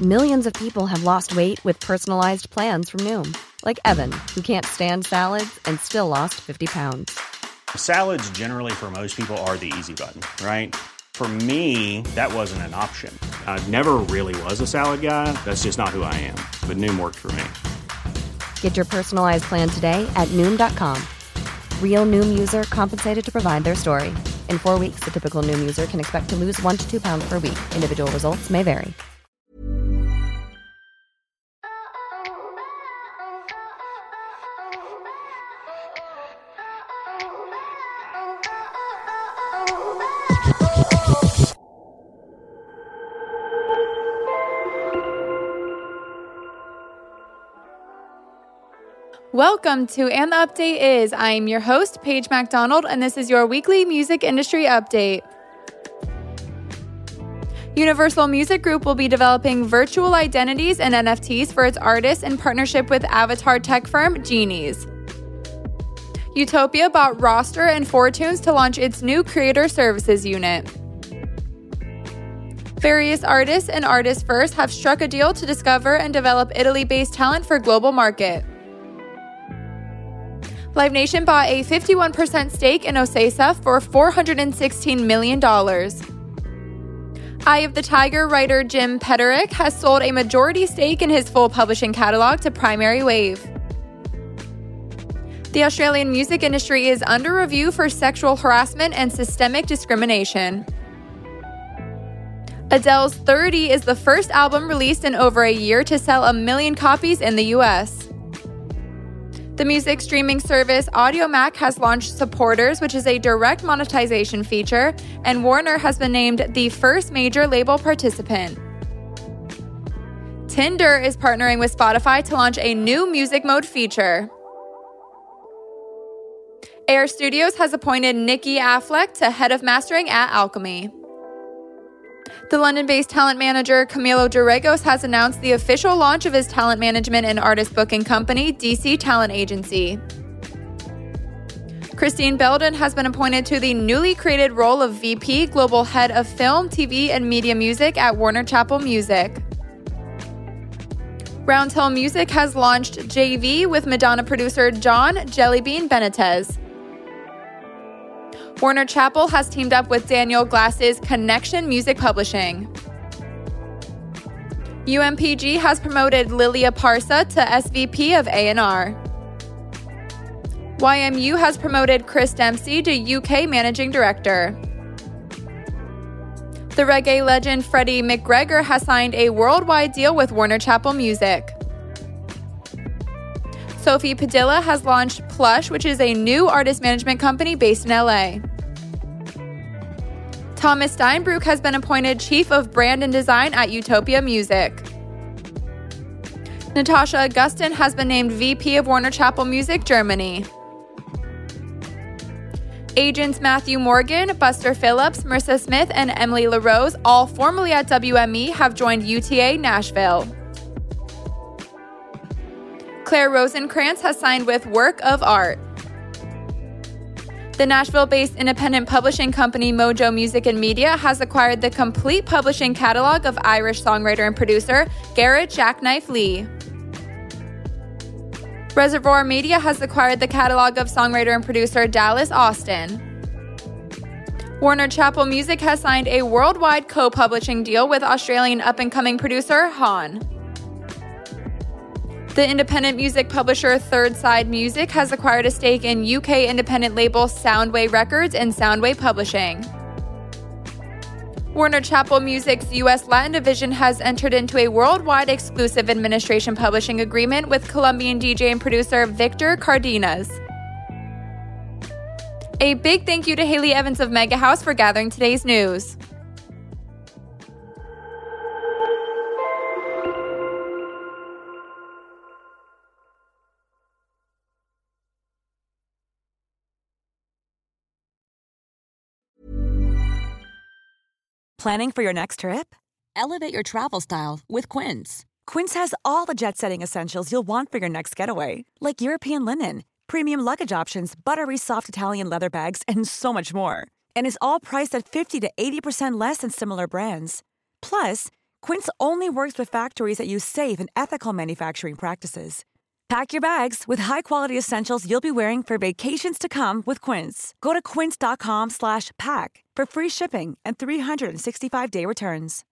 Millions of people have lost weight with personalized plans from Noom. Like Evan, who can't stand salads and still lost 50 pounds. Salads generally for most people are the easy button, right? For me, that wasn't an option. I never really was a salad guy. That's just not who I am. But Noom worked for me. Get your personalized plan today at Noom.com. Real Noom user compensated to provide their story. In 4 weeks, the typical Noom user can expect to lose 1 to 2 pounds per week. Individual results may vary. Welcome to And the Update Is. I am your host, Paige MacDonald, and this is your weekly music industry update. Universal Music Group will be developing virtual identities and NFTs for its artists in partnership with avatar tech firm Genies. Utopia bought Roster and Fortunes to launch its new creator services unit. Various artists and Artists First have struck a deal to discover and develop Italy-based talent for global market. Live Nation bought a 51% stake in Ocesa for $416 million. Eye of the Tiger writer Jim Peterick has sold a majority stake in his full publishing catalog to Primary Wave. The Australian music industry is under review for sexual harassment and systemic discrimination. Adele's 30 is the first album released in over a year to sell 1 million copies in the US. The music streaming service Audiomack has launched Supporters, which is a direct monetization feature, and Warner has been named the first major label participant. Tinder is partnering with Spotify to launch a new music mode feature. Air Studios has appointed Nikki Affleck to head of mastering at Alchemy. The London-based talent manager Camilo Dorregos has announced the official launch of his talent management and artist booking company, DC Talent Agency. Christine Belden has been appointed to the newly created role of VP, Global Head of Film, TV, and Media Music at Warner Chappell Music. Round Hill Music has launched JV with Madonna producer John Jellybean Benitez. Warner Chappell has teamed up with Daniel Glass's Connection Music Publishing. UMPG has promoted Lilia Parsa to SVP of A&R. YMU has promoted Chris Dempsey to UK Managing Director. The reggae legend Freddie McGregor has signed a worldwide deal with Warner Chappell Music. Sophie Padilla has launched Plush, which is a new artist management company based in LA. Thomas Steinbruch has been appointed Chief of Brand and Design at Utopia Music. Natasha Augustin has been named VP of Warner Chappell Music Germany. Agents Matthew Morgan, Buster Phillips, Marissa Smith, and Emily LaRose, all formerly at WME, have joined UTA Nashville. Claire Rosenkrantz has signed with Work of Art. The Nashville-based independent publishing company Mojo Music and Media has acquired the complete publishing catalog of Irish songwriter and producer Garrett Jackknife Lee. Reservoir Media has acquired the catalog of songwriter and producer Dallas Austin. Warner Chappell Music has signed a worldwide co-publishing deal with Australian up-and-coming producer Han. The independent music publisher Third Side Music has acquired a stake in UK independent label Soundway Records and Soundway Publishing. Warner Chappell Music's US Latin division has entered into a worldwide exclusive administration publishing agreement with Colombian DJ and producer Victor Cardenas. A big thank you to Haley Evans of Mega House for gathering today's news. Planning for your next trip? Elevate your travel style with Quince. Quince has all the jet-setting essentials you'll want for your next getaway, like European linen, premium luggage options, buttery soft Italian leather bags, and so much more. And is all priced at 50 to 80% less than similar brands. Plus, Quince only works with factories that use safe and ethical manufacturing practices. Pack your bags with high-quality essentials you'll be wearing for vacations to come with Quince. Go to quince.com/pack for free shipping and 365-day returns.